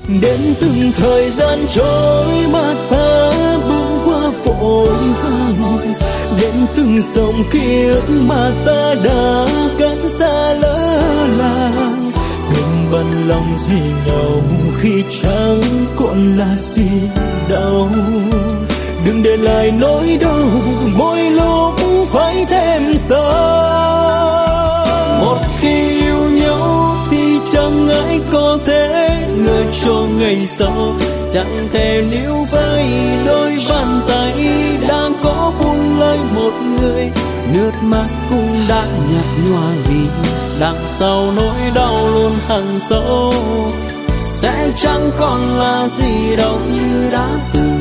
Đến từng thời gian trôi mà ta bước qua vội vàng, đến từng dòng ký ức mà ta đã cách xa lỡ làng. Đừng bận lòng gì nhau khi chẳng còn là gì đâu, đừng để lại nỗi đau mỗi lúc phải thêm xa. Một khi yêu nhau thì chẳng ai có thể ngờ cho ngày sau, chẳng thể níu với đôi bàn tay đang có buông lơi một người. Nước mắt cũng đã nhạt nhòa vì đằng sau nỗi đau luôn hằn sâu, sẽ chẳng còn là gì đâu như đã từng.